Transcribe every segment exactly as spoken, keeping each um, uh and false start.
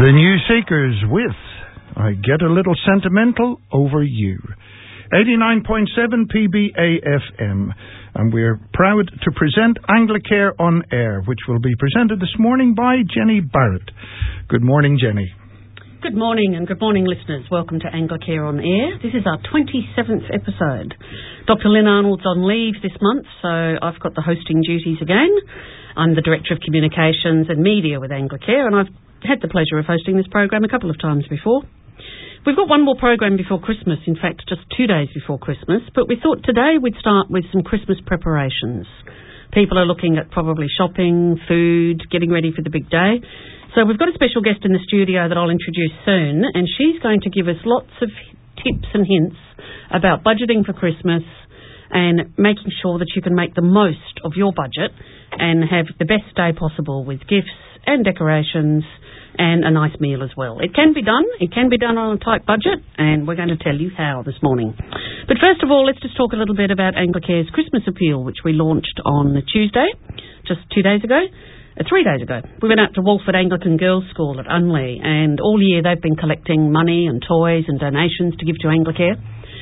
The New Seekers with I Get a Little Sentimental Over You. eighty-nine point seven P B A F M. And we're proud to present Anglicare on Air, which will be presented this morning by Jenny Barrett. Good morning, Jenny. Good morning, and good morning, listeners. Welcome to Anglicare on Air. This is our twenty-seventh episode. Doctor Lynn Arnold's on leave this month, so I've got the hosting duties again. I'm the Director of Communications and Media with Anglicare, and I've had the pleasure of hosting this program a couple of times before. We've got one more program before Christmas, in fact, just two days before Christmas, but we thought today we'd start with some Christmas preparations. People are looking at probably shopping, food, getting ready for the big day. So we've got a special guest in the studio that I'll introduce soon, and she's going to give us lots of tips and hints about budgeting for Christmas and making sure that you can make the most of your budget and have the best day possible with gifts and decorations and a nice meal as well. It can be done. It can be done on a tight budget, and we're going to tell you how this morning. But first of all, let's just talk a little bit about Anglicare's Christmas Appeal, which we launched on Tuesday, just two days ago. Uh, three days ago. We went out to Walford Anglican Girls' School at Unley, and all year they've been collecting money and toys and donations to give to Anglicare.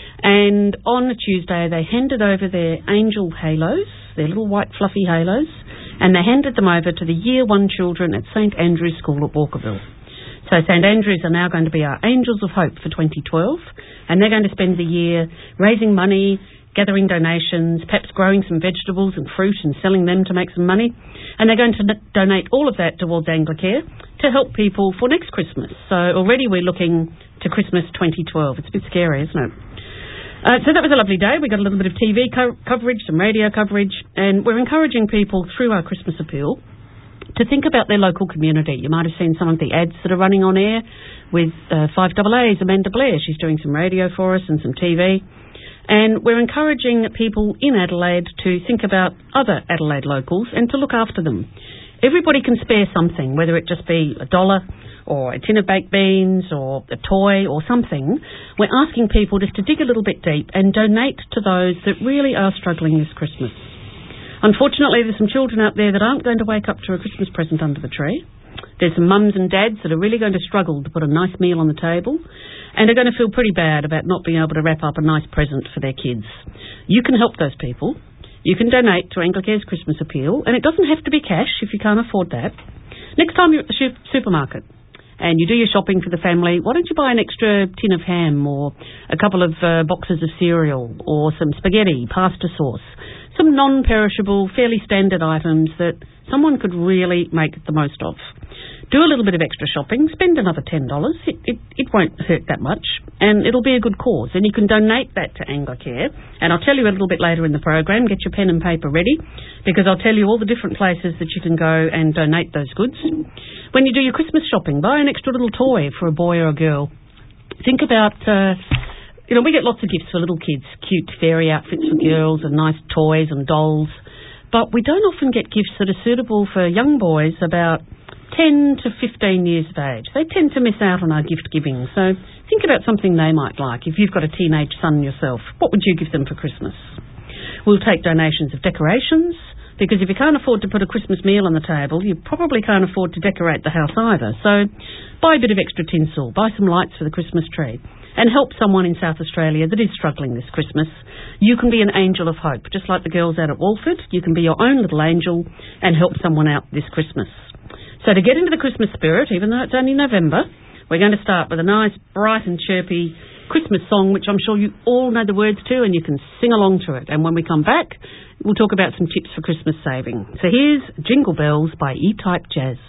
And on Tuesday they handed over their angel halos, their little white fluffy halos, and they handed them over to the Year One children at St Andrew's School at Walkerville. So St Andrew's are now going to be our Angels of Hope for twenty twelve, and they're going to spend the year raising money, gathering donations, perhaps growing some vegetables and fruit and selling them to make some money. And they're going to n- donate all of that towards Anglicare to help people for next Christmas. So already we're looking to Christmas twenty twelve. It's a bit scary, isn't it? Uh, so that was a lovely day. We got a little bit of T V co- coverage, some radio coverage, and we're encouraging people through our Christmas appeal to think about their local community. You might have seen some of the ads that are running on air with uh, five A A's Amanda Blair. She's doing some radio for us and some T V. And we're encouraging people in Adelaide to think about other Adelaide locals and to look after them. Everybody can spare something, whether it just be a dollar or a tin of baked beans or a toy or something. We're asking people just to dig a little bit deep and donate to those that really are struggling this Christmas. Unfortunately, there's some children out there that aren't going to wake up to a Christmas present under the tree. There's some mums and dads that are really going to struggle to put a nice meal on the table and are going to feel pretty bad about not being able to wrap up a nice present for their kids. You can help those people. You can donate to Anglicare's Christmas Appeal, and it doesn't have to be cash if you can't afford that. Next time you're at the sh- supermarket and you do your shopping for the family, why don't you buy an extra tin of ham or a couple of uh, boxes of cereal or some spaghetti, pasta sauce, some non-perishable, fairly standard items that someone could really make the most of. Do a little bit of extra shopping, spend another ten dollars. It, it, it won't hurt that much, and it'll be a good cause. And you can donate that to Anglicare. And I'll tell you a little bit later in the program, get your pen and paper ready, because I'll tell you all the different places that you can go and donate those goods. When you do your Christmas shopping, buy an extra little toy for a boy or a girl. Think about, uh, you know, we get lots of gifts for little kids, cute fairy outfits for girls and nice toys and dolls. But we don't often get gifts that are suitable for young boys about ten to fifteen years of age. They tend to miss out on our gift giving, so think about something they might like. If you've got a teenage son yourself, what would you give them for Christmas? We'll take donations of decorations, because if you can't afford to put a Christmas meal on the table, you probably can't afford to decorate the house either. So buy a bit of extra tinsel, buy some lights for the Christmas tree, and help someone in South Australia that is struggling this Christmas. You can be an angel of hope, just like the girls out at Walford. You can be your own little angel and help someone out this Christmas. So to get into the Christmas spirit, even though it's only November, we're going to start with a nice, bright and chirpy Christmas song, which I'm sure you all know the words to, and you can sing along to it. And when we come back, we'll talk about some tips for Christmas saving. So here's Jingle Bells by E-Type Jazz.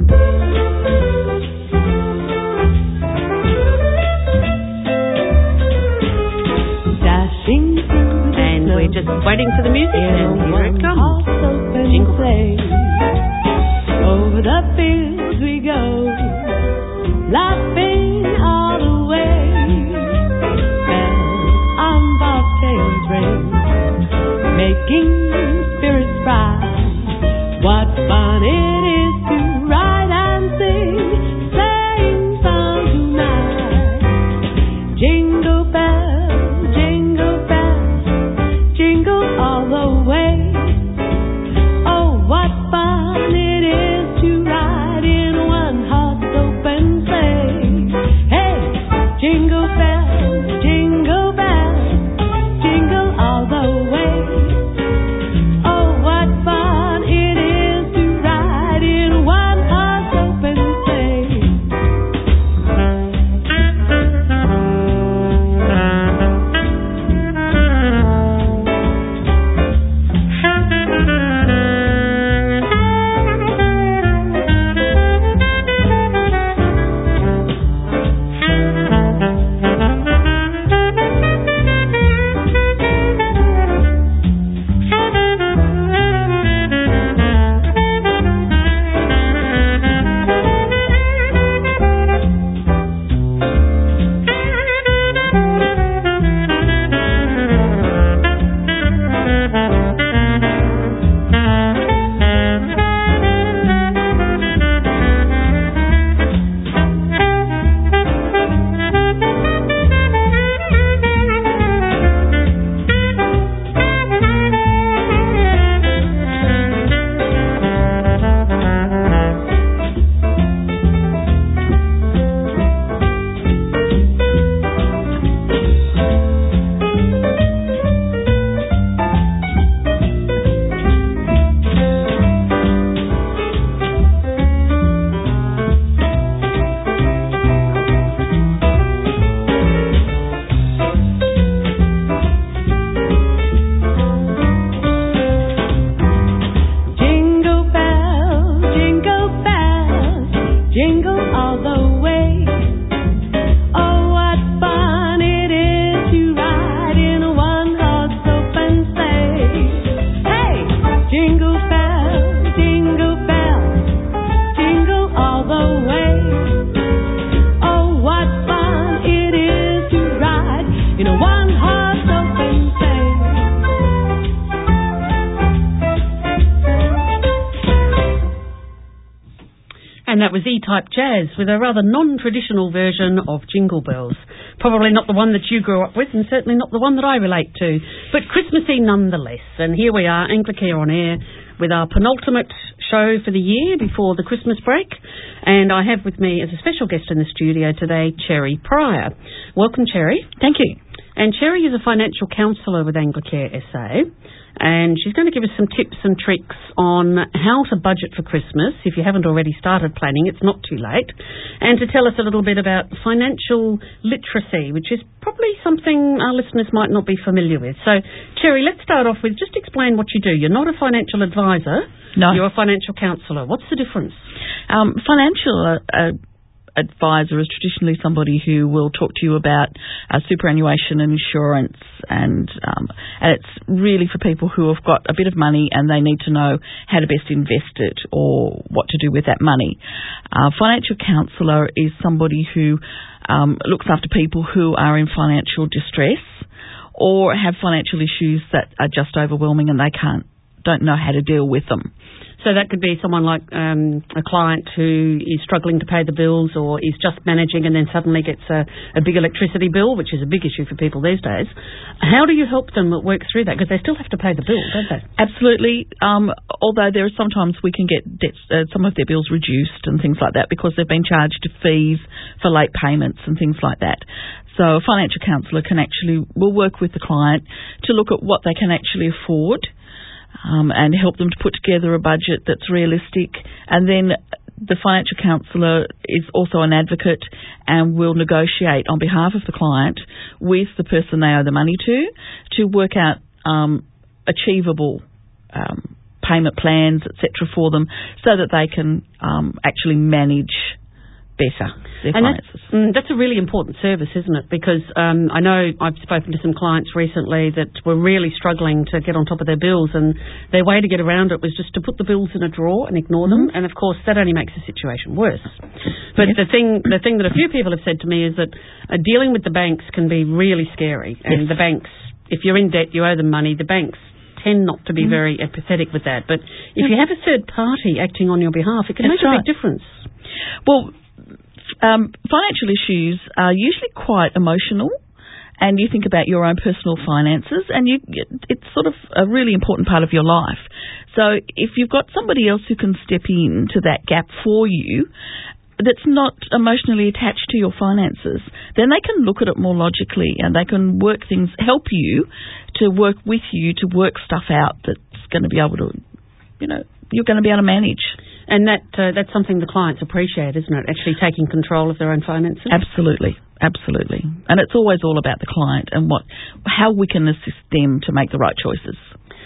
Dashing through the And we're just waiting for the music, and here it comes. Jingle Bells. Over the fields we go, laughing all the way. Bells on bobtails ring, making spirits bright. What fun it is to ride and sing, sleighing song tonight. Jingle bells, jingle bells, jingle all the way. Oh, what fun it is And that was E-Type Jazz with a rather non-traditional version of Jingle Bells. Probably not the one that you grew up with, and certainly not the one that I relate to, but Christmassy nonetheless. And here we are, Anglicare on Air, with our penultimate show for the year before the Christmas break. And I have with me as a special guest in the studio today, Cherry Pryor. Welcome, Cherry. Thank you. And Cherry is a financial counsellor with Anglicare S A, and she's going to give us some tips and tricks on how to budget for Christmas. If you haven't already started planning, it's not too late. And to tell us a little bit about financial literacy, which is probably something our listeners might not be familiar with. So, Cherry, let's start off with just explain what you do. You're not a financial advisor. No. You're a financial counsellor. What's the difference? Um, financial... Uh, uh, advisor is traditionally somebody who will talk to you about uh, superannuation and insurance, and um, and it's really for people who have got a bit of money and they need to know how to best invest it or what to do with that money. A uh, financial counsellor is somebody who um, looks after people who are in financial distress or have financial issues that are just overwhelming and they can't don't know how to deal with them. So that could be someone like um, a client who is struggling to pay the bills or is just managing and then suddenly gets a, a big electricity bill, which is a big issue for people these days. How do you help them work through that? Because they still have to pay the bill, don't they? Absolutely. Um, although there are sometimes we can get debts, uh, some of their bills reduced and things like that because they've been charged fees for late payments and things like that. So a financial counsellor can actually will work with the client to look at what they can actually afford. Um, and help them to put together a budget that's realistic. And then the financial counsellor is also an advocate and will negotiate on behalf of the client with the person they owe the money to to work out um, achievable um, payment plans, et cetera, for them so that they can um, actually manage better their and finances. That's, mm, that's a really important service, isn't it? Because um, I know I've spoken to some clients recently that were really struggling to get on top of their bills, and their way to get around it was just to put the bills in a drawer and ignore them. Mm-hmm. And of course, that only makes the situation worse. But yes. the thing, the thing that a few people have said to me is that uh, dealing with the banks can be really scary. And yes. the banks, if you're in debt, you owe them money. The banks tend not to be mm-hmm. very empathetic with that. But if you have a third party acting on your behalf, it can That's make a right. big difference. Well, Um, financial issues are usually quite emotional, and you think about your own personal finances, and you, it's sort of a really important part of your life. So if you've got somebody else who can step in to that gap for you that's not emotionally attached to your finances, then they can look at it more logically and they can work things, help you to work with you to work stuff out that's going to be able to, you know, you're going to be able to manage. And that uh, that's something the clients appreciate, isn't it? Actually taking control of their own finances? Absolutely, absolutely. And it's always all about the client and what, how we can assist them to make the right choices.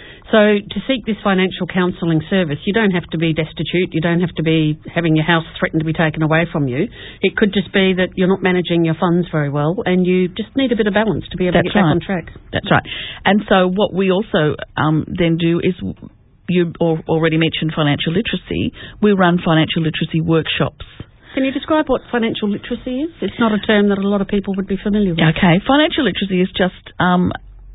So to seek this financial counselling service, you don't have to be destitute, you don't have to be having your house threatened to be taken away from you. It could just be that you're not managing your funds very well and you just need a bit of balance to be able That's to get right. back on track. That's right. And so what we also um, then do is... You already mentioned financial literacy. We run financial literacy workshops. Can you describe what financial literacy is? It's not a term that a lot of people would be familiar with. Okay. Financial literacy is just um,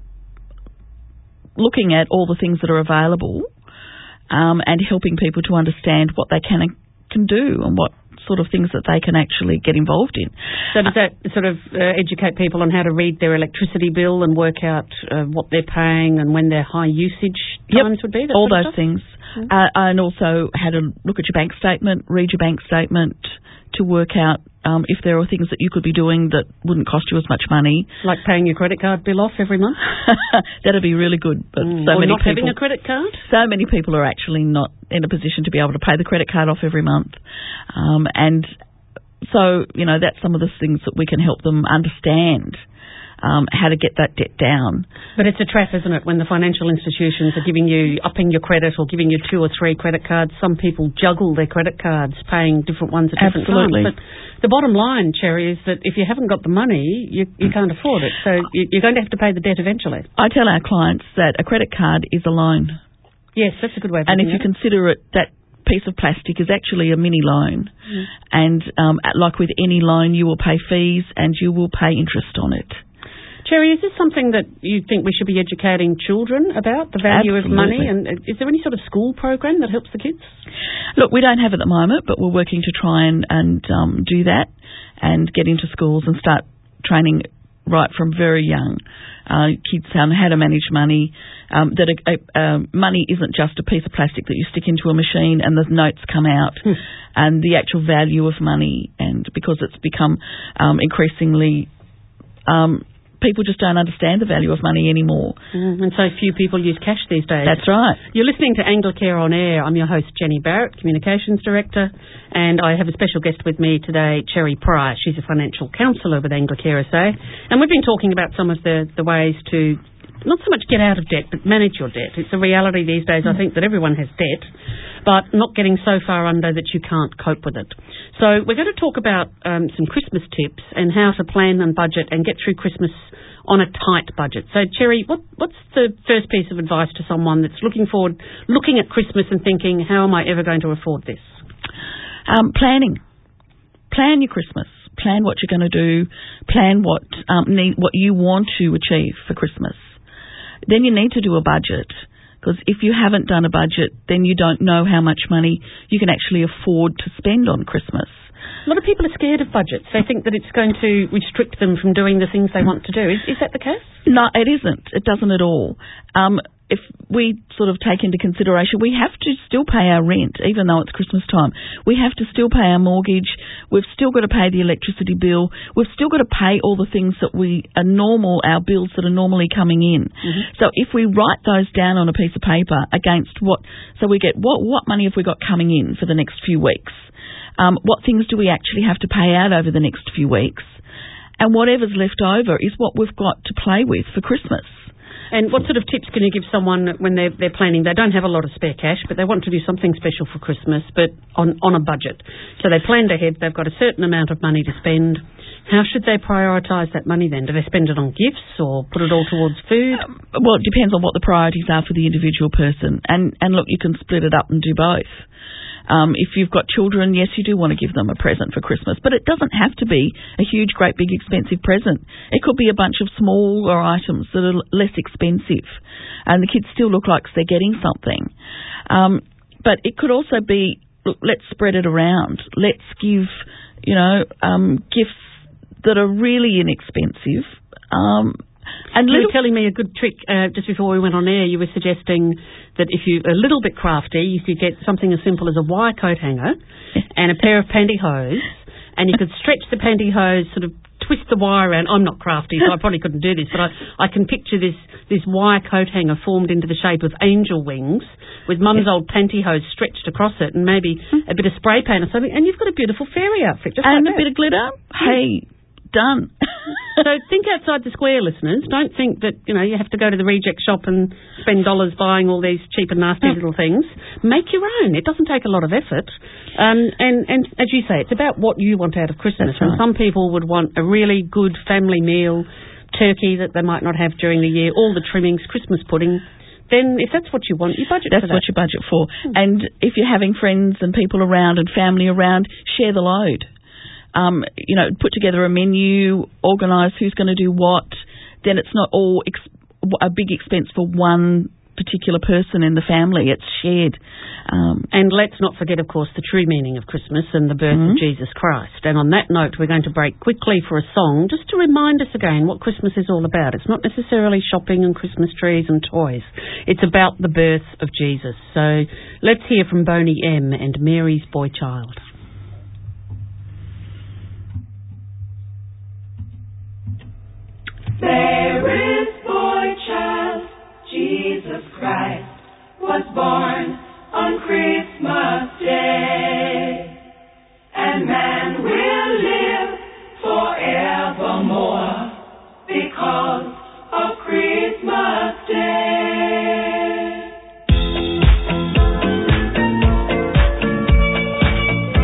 looking at all the things that are available um, and helping people to understand what they can can do and what sort of things that they can actually get involved in. So does that sort of uh, educate people on how to read their electricity bill and work out uh, what they're paying and when their high usage times yep, would be? That all sort those of things. Mm-hmm. Uh, and also how to look at your bank statement, read your bank statement to work out um, if there are things that you could be doing that wouldn't cost you as much money. Like paying your credit card bill off every month? That'd be really good. But mm, so or many not people, having a credit card? So many people are actually not in a position to be able to pay the credit card off every month. Um, and so, you know, that's some of the things that we can help them understand. Um, how to get that debt down. But it's a trap, isn't it, when the financial institutions are giving you, upping your credit or giving you two or three credit cards. Some people juggle their credit cards, paying different ones at different Absolutely. times. But the bottom line, Cherry, is that if you haven't got the money, you, you can't afford it. So you're going to have to pay the debt eventually. I tell our clients that a credit card is a loan. Yes, that's a good way of And if looking you at it. consider it, that piece of plastic is actually a mini loan. Mm. And um, like with any loan, you will pay fees and you will pay interest on it. Cherry, is this something that you think we should be educating children about, the value Absolutely. of money? And is there any sort of school program that helps the kids? Look, we don't have it at the moment, but we're working to try and, and um, do that and get into schools and start training right from very young uh, kids on how to manage money, um, that a, a, uh, money isn't just a piece of plastic that you stick into a machine and the notes come out, hmm. and the actual value of money, and because it's become um, increasingly... Um, people just don't understand the value of money anymore. Mm, and so few people use cash these days. That's right. You're listening to Anglicare on Air. I'm your host, Jenny Barrett, Communications Director, and I have a special guest with me today, Cherry Pryor. She's a financial counsellor with Anglicare S A, and we've been talking about some of the, the ways to not so much get out of debt, but manage your debt. It's a reality these days, I think, that everyone has debt, but not getting so far under that you can't cope with it. So we're going to talk about um, some Christmas tips and how to plan and budget and get through Christmas on a tight budget. So, Cherry, what, what's the first piece of advice to someone that's looking forward, looking at Christmas and thinking, how am I ever going to afford this? Um, planning. Plan your Christmas. Plan what you're going to do. Plan what um, need, what you want to achieve for Christmas. Then you need to do a budget, because if you haven't done a budget, then you don't know how much money you can actually afford to spend on Christmas. A lot of people are scared of budgets. They think that it's going to restrict them from doing the things they want to do. Is, is that the case? No, it isn't. It doesn't at all. Um, if we sort of take into consideration, we have to still pay our rent, even though it's Christmas time. We have to still pay our mortgage. We've still got to pay the electricity bill. We've still got to pay all the things that we are normal, our bills that are normally coming in. Mm-hmm. So if we write those down on a piece of paper against what, so we get what, what money have we got coming in for the next few weeks? Um, what things do we actually have to pay out over the next few weeks? And whatever's left over is what we've got to play with for Christmas. And what sort of tips can you give someone when they're, they're planning? They don't have a lot of spare cash, but they want to do something special for Christmas, but on, on a budget. So they planned ahead. They've got a certain amount of money to spend. How should they prioritise that money then? Do they spend it on gifts or put it all towards food? Um, well, it depends on what the priorities are for the individual person. And, and look, you can split it up and do both. Um, if you've got children, yes, you do want to give them a present for Christmas, but it doesn't have to be a huge, great, big, expensive present. It could be a bunch of smaller items that are less expensive, and the kids still look like they're getting something. Um, but it could also be, look, let's spread it around. Let's give, you know, um, gifts that are really inexpensive. Um, And you were telling me a good trick uh, just before we went on air. You were suggesting that if you're a little bit crafty, you could get something as simple as a wire coat hanger and a pair of pantyhose, and you could stretch the pantyhose, sort of twist the wire around. I'm not crafty, so I probably couldn't do this, but I, I can picture this, this wire coat hanger formed into the shape of angel wings with Mum's old pantyhose stretched across it and maybe a bit of spray paint or something, and you've got a beautiful fairy outfit. Just and like a that. bit of glitter. Hey. Done. So think outside the square, listeners. Don't think that, you know, you have to go to the reject shop and spend dollars buying all these cheap and nasty oh. little things. Make your own. It doesn't take a lot of effort. Um, and, and as you say, it's about what you want out of Christmas. That's and right. Some people would want a really good family meal, turkey that they might not have during the year, all the trimmings, Christmas pudding. Then if that's what you want, you budget that's for that. That's what you budget for. Hmm. And if you're having friends and people around and family around, share the load. Um, you know, put together a menu, organise who's going to do what. Then it's not all ex- a big expense for one particular person in the family. It's shared. Um, and let's not forget, of course, the true meaning of Christmas and the birth mm-hmm. of Jesus Christ. And on that note, we're going to break quickly for a song just to remind us again what Christmas is all about. It's not necessarily shopping and Christmas trees and toys. It's about the birth of Jesus. So let's hear from Boney M. and Mary's Boy Child. There is boy child, Jesus Christ, was born on Christmas Day, and man will live forevermore because of Christmas Day.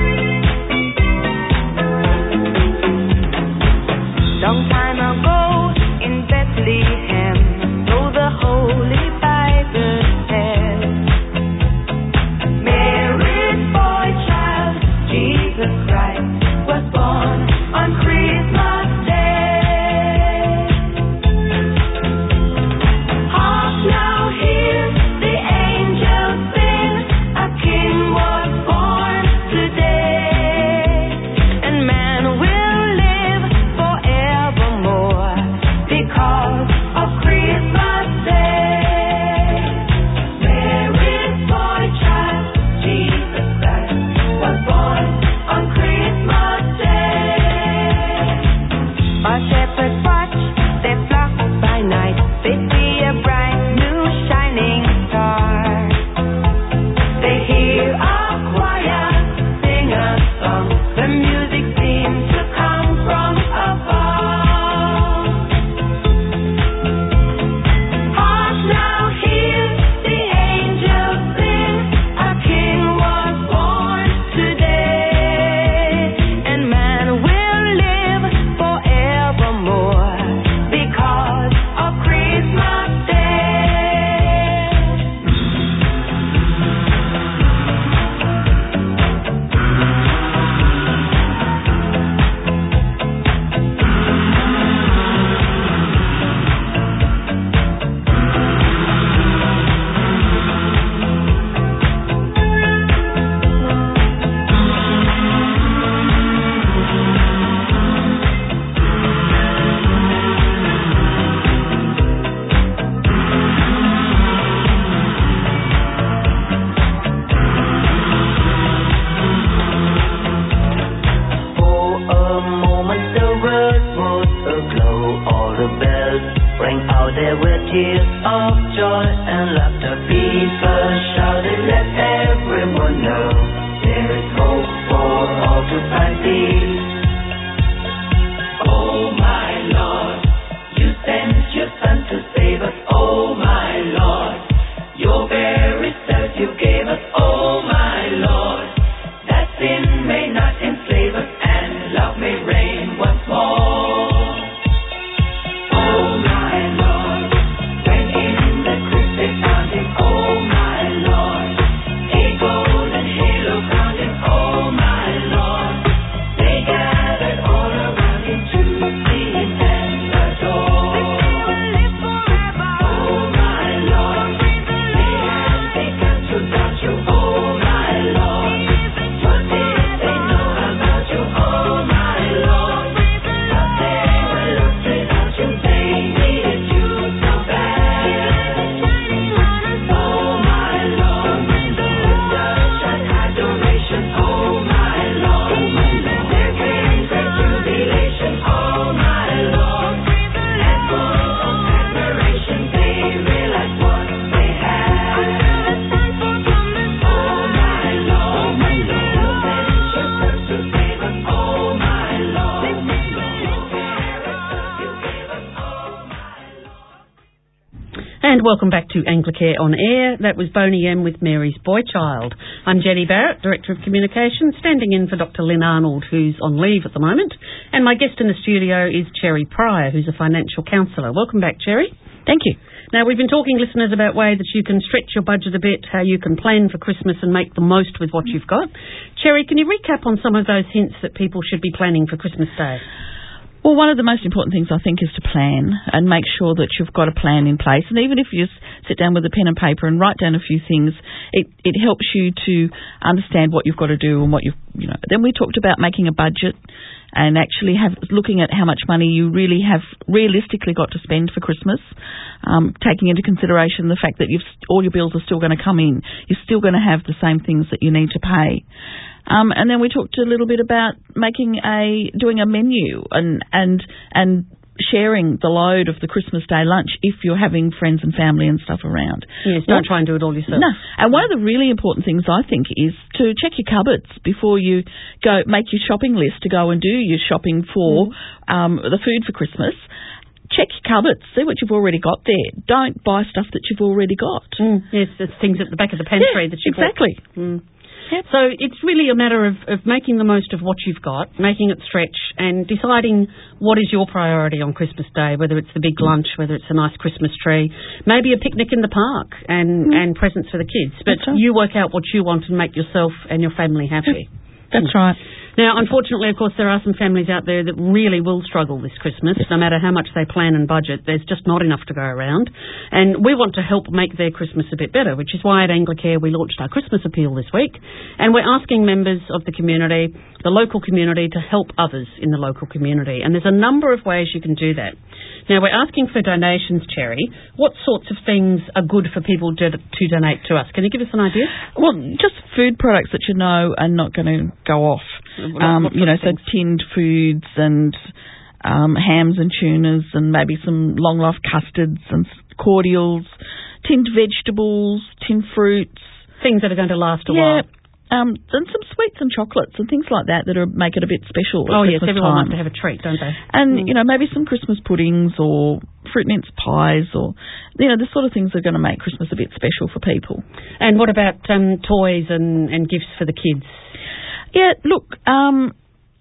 And welcome back to Anglicare On Air. That was Boney M with Mary's Boy Child. I'm Jenny Barrett, Director of Communications, standing in for Doctor Lynn Arnold, who's on leave at the moment. And my guest in the studio is Cherry Pryor, who's a financial counsellor. Welcome back, Cherry. Thank you. Now, we've been talking, listeners, about ways that you can stretch your budget a bit, how you can plan for Christmas and make the most with what you've got. Cherry, can you recap on some of those hints that people should be planning for Christmas Day? Well, one of the most important things, I think, is to plan and make sure that you've got a plan in place. And even if you just sit down with a pen and paper and write down a few things, it, it helps you to understand what you've got to do and what you've, you know. Then we talked about making a budget and actually have looking at how much money you really have realistically got to spend for Christmas, um, taking into consideration the fact that you've, all your bills are still going to come in. You're still going to have the same things that you need to pay. Um, and then we talked a little bit about making a doing a menu and and and sharing the load of the Christmas Day lunch if you're having friends and family and stuff around. Yes, don't well, try and do it all yourself. No. And one of the really important things, I think, is to check your cupboards before you go make your shopping list to go and do your shopping for mm. um, the food for Christmas. Check your cupboards, see what you've already got there. Don't buy stuff that you've already got. Mm. Yes, there's things at the back of the pantry yeah, that you've exactly. Mm. Yep. So it's really a matter of, of making the most of what you've got, making it stretch and deciding what is your priority on Christmas Day, whether it's the big lunch, whether it's a nice Christmas tree, maybe a picnic in the park and, mm. and presents for the kids. But right. you work out what you want and make yourself and your family happy. That's right. Now, unfortunately, of course, there are some families out there that really will struggle this Christmas. No matter how much they plan and budget, there's just not enough to go around. And we want to help make their Christmas a bit better, which is why at Anglicare we launched our Christmas appeal this week. And we're asking members of the community, the local community, to help others in the local community. And there's a number of ways you can do that. Now, we're asking for donations, Cherry. What sorts of things are good for people to, to donate to us? Can you give us an idea? Well, just food products that you know are not going to go off. Um, you know, so tinned foods and um, hams and tunas and maybe some long-life custards and cordials, tinned vegetables, tinned fruits. Things that are going to last a yeah. while. Um, and some sweets and chocolates and things like that that are, make it a bit special at Oh, Christmas yes, everyone time. wants to have a treat, don't they? And, mm. you know, maybe some Christmas puddings or fruit mince pies or, you know, the sort of things that are going to make Christmas a bit special for people. And what about um, toys and, and gifts for the kids? Yeah, look, um,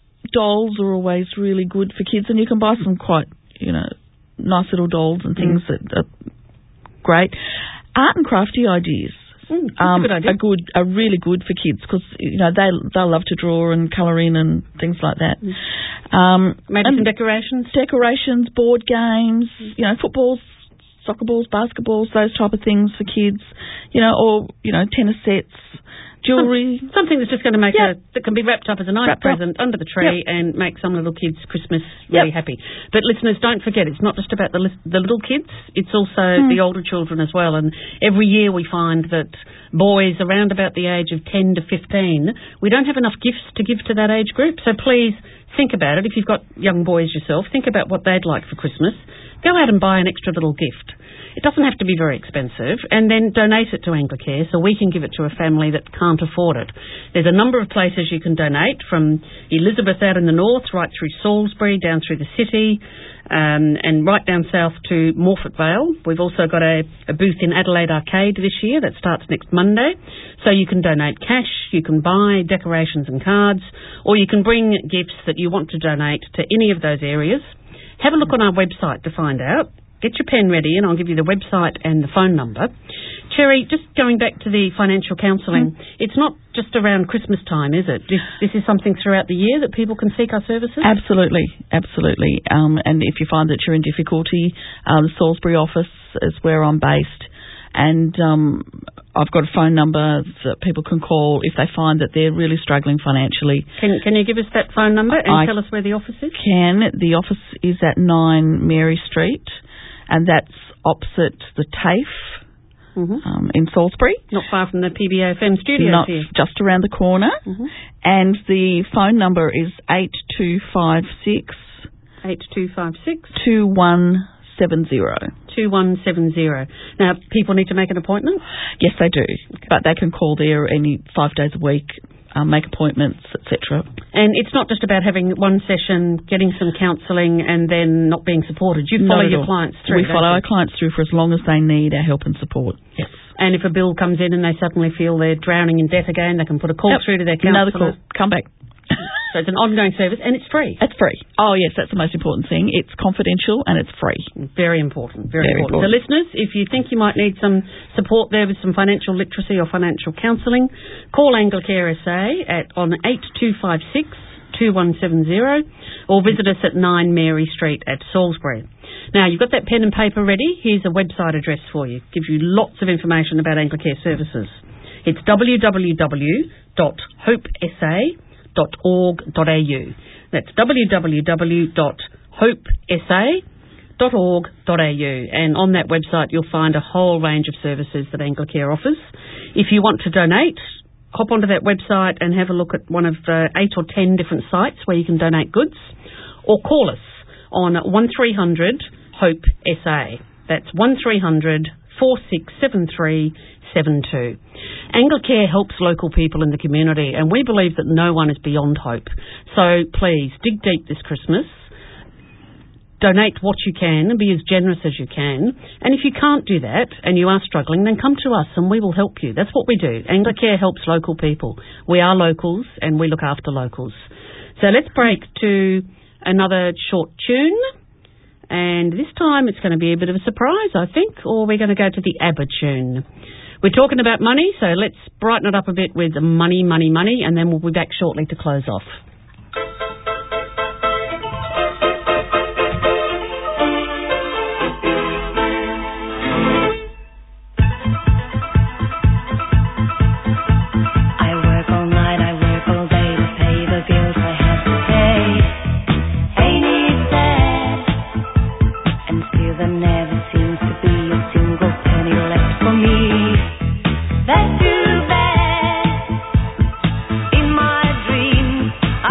dolls are always really good for kids and you can buy some quite, you know, nice little dolls and things mm. that are great. Art and crafty ideas. Mm, um, a good idea. Are good, are really good for kids because you know they they love to draw and colour in and things like that. Mm. Um, Maybe some decorations, decorations, board games, you know, footballs, soccer balls, basketballs, those type of things for kids. You know, or you know, tennis sets. Jewellery. Some, something that's just going to make yep. a, that can be wrapped up as a nice wrapped present up. under the tree yep. and make some little kids' Christmas really yep. happy. But listeners, don't forget, it's not just about the, the little kids, it's also mm. the older children as well. And every year we find that boys around about the age of ten to fifteen, we don't have enough gifts to give to that age group. So please think about it. If you've got young boys yourself, think about what they'd like for Christmas. Go out and buy an extra little gift. It doesn't have to be very expensive, and then donate it to Anglicare so we can give it to a family that can't afford it. There's a number of places you can donate, from Elizabeth out in the north, right through Salisbury, down through the city, um, and right down south to Morphett Vale. We've also got a, a booth in Adelaide Arcade this year that starts next Monday. So you can donate cash, you can buy decorations and cards, or you can bring gifts that you want to donate to any of those areas. Have a look on our website to find out. Get your pen ready and I'll give you the website and the phone number. Cherry, just going back to the financial counselling, mm. it's not just around Christmas time, is it? This, this is something throughout the year that people can seek our services? Absolutely, absolutely. Um, and if you find that you're in difficulty, uh, the Salisbury office is where I'm based. And um, I've got a phone number that people can call if they find that they're really struggling financially. Can Can you give us that phone number and I tell us where the office is? Can. The office is at nine Mary Street, and that's opposite the TAFE mm-hmm. um, in Salisbury. Not far from the P B A F M studios Not here. Just around the corner. Mm-hmm. And the phone number is eight two five six eight two five six two one seven zero. two one seven zero. Now, people need to make an appointment? Yes, they do. Okay. But they can call there any five days a week. um, make appointments, et cetera. And it's not just about having one session, getting some counselling, and then not being supported. You follow your clients through. We follow our clients through for as long as they need our help and support. Yes. And if a bill comes in and they suddenly feel they're drowning in debt again, they can put a call yep. through to their counsellor. Another call. Come back. So it's an ongoing service, and it's free. It's free. Oh, yes, that's the most important thing. It's confidential and it's free. Very important, very, very important. important. So listeners, if you think you might need some support there with some financial literacy or financial counselling, call Anglicare S A at on eight two five six, two one seven zero or visit us at nine Mary Street at Salisbury. Now, you've got that pen and paper ready. Here's a website address for you. Gives you lots of information about Anglicare services. It's w w w dot hope s a dot org dot a u. That's w w w dot hope s a dot org dot a u. And on that website you'll find a whole range of services that Anglicare offers. If you want to donate, hop onto that website and have a look at one of uh, eight or ten different sites where you can donate goods, or call us on one three hundred hope S A. That's one three hundred, four six seven three seven two. Anglicare helps local people in the community, and we believe that no one is beyond hope. So please, dig deep this Christmas. Donate what you can and be as generous as you can. And if you can't do that and you are struggling, then come to us and we will help you. That's what we do. Anglicare helps local people. We are locals and we look after locals. So let's break to another short tune. And this time it's going to be a bit of a surprise, I think, or we're going to go to the ABBA tune. We're talking about money, so let's brighten it up a bit with money, money, money, and then we'll be back shortly to close off. That's too bad. In my dreams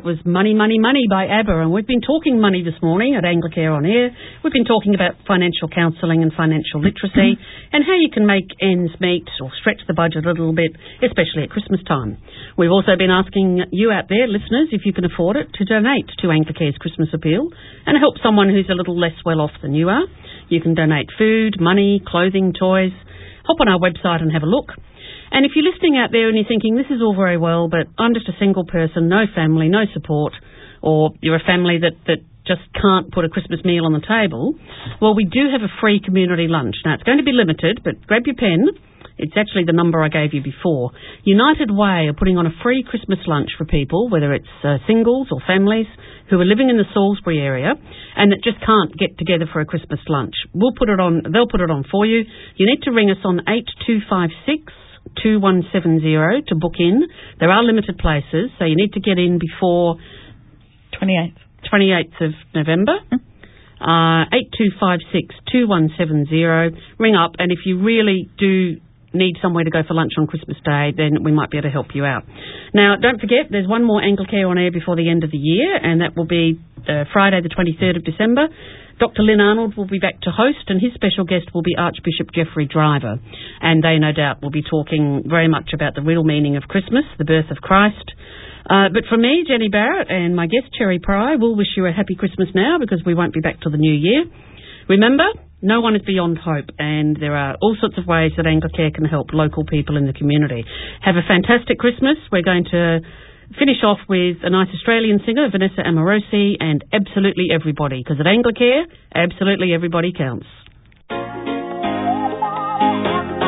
that was Money, Money, Money by ABBA, and we've been talking money this morning at Anglicare On Air. We've been talking about financial counselling and financial literacy and how you can make ends meet or stretch the budget a little bit, especially at Christmas time. We've also been asking you out there, listeners, if you can afford it, to donate to Anglicare's Christmas Appeal and help someone who's a little less well off than you are. You can donate food, money, clothing, toys. Hop on our website and have a look. And if you're listening out there and you're thinking, this is all very well, but I'm just a single person, no family, no support, or you're a family that, that just can't put a Christmas meal on the table, well, we do have a free community lunch. Now, it's going to be limited, but grab your pen. It's actually the number I gave you before. United Way are putting on a free Christmas lunch for people, whether it's uh, singles or families who are living in the Salisbury area and that just can't get together for a Christmas lunch. We'll put it on, they'll put it on for you. You need to ring us on eight two five six, two one seven zero to book in. There are limited places, so you need to get in before twenty-eighth. twenty-eighth of November. Uh, eight two five six, two one seven zero. Ring up, and if you really do need somewhere to go for lunch on Christmas Day, then we might be able to help you out. Now, don't forget, there's one more Anglicare On Air before the end of the year, and that will be uh, Friday the twenty-third of December. Doctor Lynn Arnold will be back to host, and his special guest will be Archbishop Geoffrey Driver. And they, no doubt, will be talking very much about the real meaning of Christmas, the birth of Christ. Uh, but for me, Jenny Barrett, and my guest, Cherry Pry, we'll wish you a happy Christmas now because we won't be back till the new year. Remember, no one is beyond hope, and there are all sorts of ways that Anglicare can help local people in the community. Have a fantastic Christmas. We're going to finish off with a nice Australian singer, Vanessa Amorosi, and Absolutely Everybody, because at Anglicare, absolutely everybody counts.